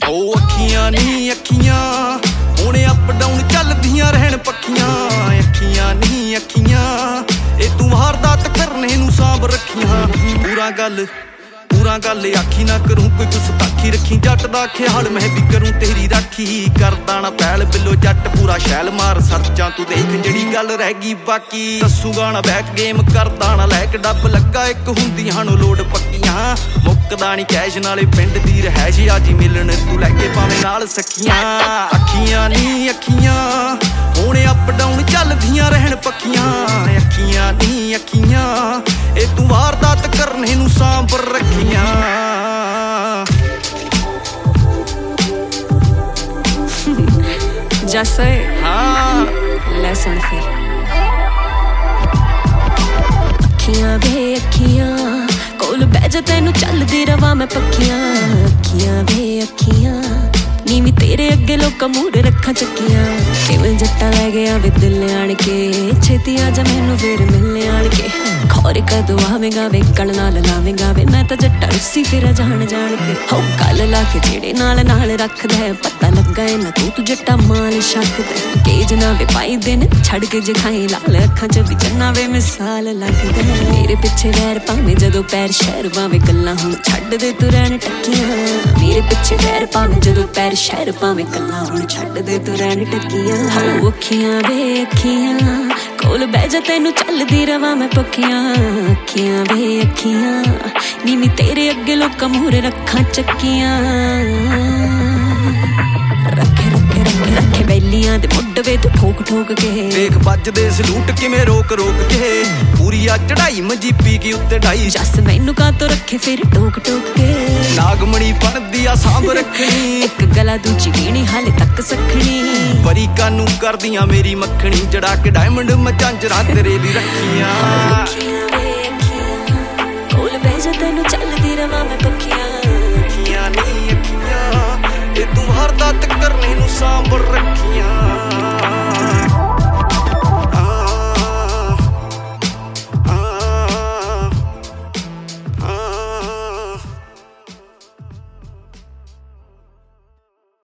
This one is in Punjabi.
ਉਹ ਅੱਖੀਆਂ ਨਹੀਂ ਅੱਖੀਆਂ ਹੁਣ ਅਪ ਡਾਊਨ ਚੱਲਦੀਆਂ ਰਹਿਣ ਪੱਖੀਆਂ ਅੱਖੀਆਂ ਨਹੀਂ ਅੱਖੀਆਂ ਇਹ ਤੂੰ ਵਾਰਦਾਤ ਕਰਨੇ ਨੂੰ ਸਾਂਭ ਰੱਖੀਆਂ ਪੂਰਾ ਗੱਲ ਆਖੀ ਨਾ ਕਰੂੰ ਕੋਈ ਗੁਸਤਾਖੀ ਰੱਖੀ ਜੱਟ ਦਾ ਖਿਆਲ ਮੈਂ ਵੀ ਕਰੂੰ ਤੇਰੀ ਰਾਖੀ ਕਰਦਾ ਨਾ ਪਹਿਲ ਬਿੱਲੋ ਜੱਟ ਪੂਰਾ ਸ਼ੈਲ ਮਾਰ ਸਰਚਾਂ ਤੂੰ ਦੇਖ ਜਿਹੜੀ ਗੱਲ ਰਹਿ ਗਈ ਬਾਕੀ ਦੱਸੂਗਾ ਨਾ ਬੈਕ ਗੇਮ ਕਰਦਾ ਨਾ ਲੈ ਕੇ ਡੱਬ ਲੱਗਾ ਇੱਕ ਹੁੰਦੀਆਂ ਨੂੰ ਲੋਡ ਪੱਕੀਆਂ ਮੁੱਕਦਾ ਨੀ ਕੈਸ਼ ਨਾਲੇ ਪਿੰਡ ਦੀ ਰਹਿਸ਼ ਆਜੀ ਮਿਲਣ ਤੂੰ ਲੈ ਕੇ ਭਾਵੇਂ ਨਾਲ ਸਖੀਆਂ ਅੱਖੀਆਂ ਨਹੀਂ ਅੱਖੀਆਂ ਹੁਣ ਅਪ ਡਾਊਨ ਚੱਲਦੀਆਂ ਰਹਿਣ ਪੱਕੀਆਂ ਅੱਖੀਆਂ ਨਹੀਂ ਅੱਖੀਆਂ ਇਹ ਤੂੰ ਵਾਰਦਾਤ ਕਰਨੇ ਨੂੰ ਸਾਂਭ ਰੱਖੀਆਂ ਜੱਸੇ ਹਾਂ ਲੈ ਸੁਣ ਫਿਰ ਅੱਖੀਆਂ ਵੇ ਅੱਖੀਆਂ ਕੋਲ ਬਹਿ ਜਾ ਤੈਨੂੰ ਚੱਲਦੀ ਰਵਾਂ ਮੈਂ ਪੱਖੀਆਂ ਅੱਖੀਆਂ ਵੇ ਅੱਖੀਆਂ ਨੀਵੀਂ ਤੇਰੇ ਅੱਗੇ ਲੋਕਾਂ ਮੂਹਰੇ ਰੱਖਾਂ ਚੱਕੀਆਂ ਕਿਵੇਂ ਜੱਟਾ ਲੈ ਗਿਆ ਵੇ ਦਿਲ ਆਣ ਕੇ ਛੇਤੀ ਆ ਜਾ ਮੈਨੂੰ ਫੇਰ ਮਿਲਣੇ ਆਣ ਕੇ ਖੌਰੇ ਕਦੋਂ ਆਵੇਂਗਾ ਵੇ ਕਲ ਨਾਲ ਲਾਵੇਂਗਾ ਵੇ ਮੈਂ ਤਾਂ ਜੱਟਾ ਰੁੱਸੀ ਫਿਰ ਜਾਣ ਕੇ ਹੋ ਕੱਲ ਲਾ ਕੇ ਜਿਹੜੇ ਨਾਲ ਰੱਖਦਾ ਪਤਾ ਲੱਗਾ ਨਾ ਤੂੰ ਜੱਟਾ ਮਾਲ ਛੱਕਦਾ ਕੇਜ ਨਾ ਵੇ ਪਾਈ ਦਿਨ ਛੱਡ ਕੇ ਜਖਾਈ ਲਾਲ ਅੱਖਾਂ ਚ ਵੀ ਜੰਨਾ ਵੇ ਮਿਸਾਲ ਲੱਗਦਾ ਮੇਰੇ ਪਿੱਛੇ ਵੈਰ ਭਾਵੇਂ ਜਦੋਂ ਪੈਰ ਸ਼ਹਿਰ ਭਾਵੇਂ ਗੱਲਾਂ ਹੁਣ ਛੱਡ ਦੇ ਤੂੰ ਰਹਿਣ ਟੱਕੀਆਂ ਮੇਰੇ ਪਿੱਛੇ ਵੈਰ ਭਾਵੇਂ ਜਦੋਂ ਪੈਰ ਸ਼ਹਿਰ ਭਾਵੇਂ ਗੱਲਾਂ ਹੁਣ ਛੱਡ ਦੇ ਤੂੰ ਰਹਿਣ ਟੱਕੀਆਂ ਹੋ ਅੱਖੀਆਂ ਵੇ ਅੱਖੀਆਂ ਕੋਲ ਬਹਿ ਜਾ ਤੈਨੂੰ ਚੱਲਦੀ ਰਵਾਂ ਮੈਂ ਪੱਖੀਆਂ ਅੱਖੀਆਂ ਵੇ ਅੱਖੀਆਂ ਨੀਵੀਂ ਤੇਰੇ ਅੱਗੇ ਲੋਕਾਂ ਮੂਹਰੇ ਰੱਖਾਂ ਚੱਕੀਆਂ ਰੱਖੇ ਬੈਲੀਆਂ ਦੇ ਮੁੱਢ ਵੇ ਤੂੰ ਠੋਕ ਕੇ ਵੇਖ ਵੱਜਦੇ ਸਲੂਟ ਕਿਵੇਂ ਰੋਕ ਕੇ ਪੂਰੀ ਆ ਚੜਾਈ ਮਜੀਪੀ ਕੀ ਉੱਤੇ ਢਾਈ ਜੱਸ ਮੈਨੂੰ ਕਾਤੋਂ ਰੱਖੇ ਫਿਰ ਟੋਕ ਕੇ ਨਾਗਮਣੀ ਪੜਦੀ ਆ ਸਾਂਭ ਰੱਖਣੀ ਇੱਕ ਗਲਾ ਦੂਜੀ ਵੀਣੀ ਹਾਲੇ ਤੱਕ ਸਖਣੀ ਬਰੀਕਾਂ ਨੂੰ ਕਰਦੀਆਂ ਮੇਰੀ ਮੱਖਣੀ ਜੜਾ ਕੇ ਡਾਇਮੰਡ ਮਚਾਂਜਰਾ ਤੇਰੇ ਲਈ ਰੱਖੀਆਂ